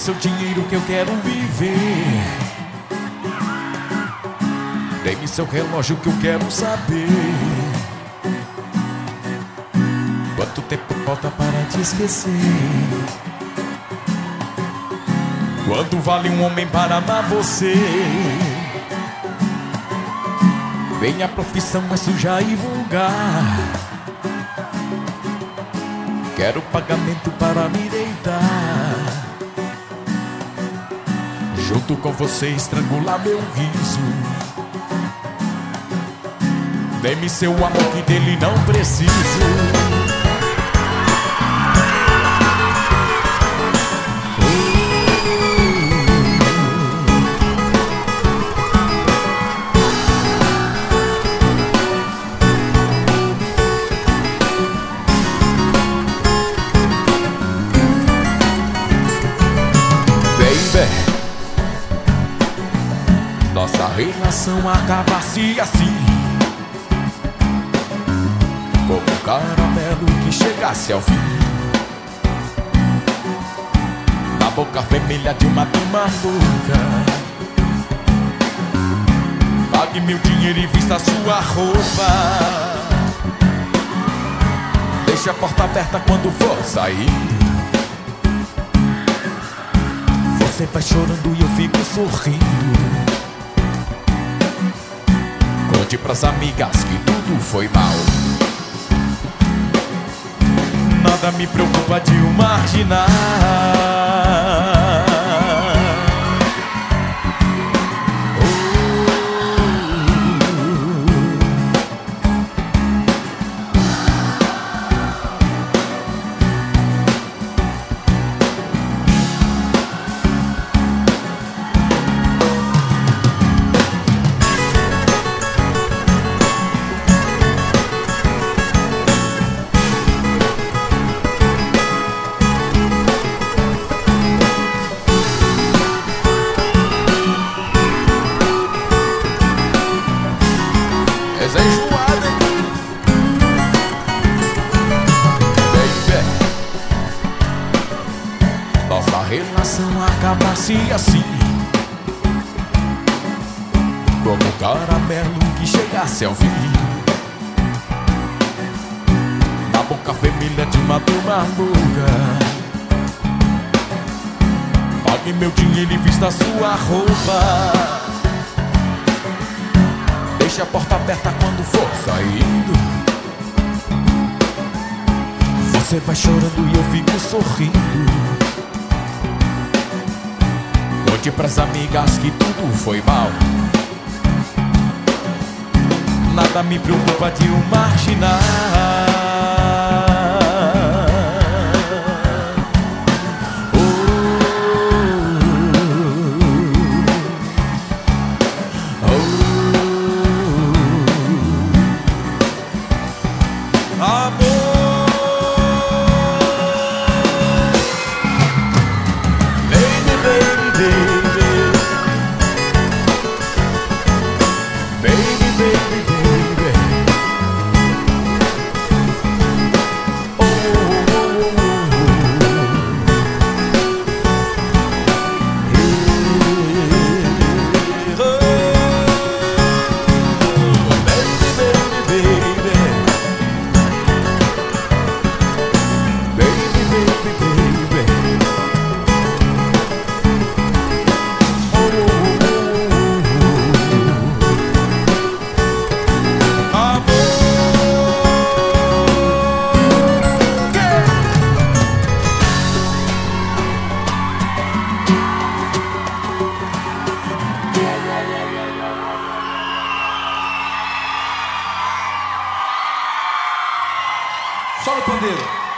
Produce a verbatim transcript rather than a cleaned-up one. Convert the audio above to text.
seu dinheiro que eu quero viver. Dê-me seu relógio que eu quero saber quanto tempo falta para te esquecer. Quanto vale um homem para amar você? Minha profissão é suja e vulgar. Quero pagamento para me deitar. Junto com você estrangular meu riso. Dê-me seu amor que dele não preciso. Nossa relação acaba-se assim, como um caramelo que chegasse ao fim, na boca vermelha de uma turma louca. Pague meu dinheiro e vista sua roupa. Deixe a porta aberta quando for saindo. Você vai chorando e eu fico sorrindo. Conte pras amigas que tudo foi mal. Nada me preocupa de o marginar. Enjoada, baby. Nossa relação acaba-se assim, como um caramelo que chegasse ao fim, na boca vermelha de uma turma louca. Pague meu dinheiro e vista sua roupa. Deixe a porta aberta quando for saindo. Você vai chorando e eu fico sorrindo. Conte pras amigas que tudo foi mal. Nada me preocupa de o marginar. Só o pandeiro.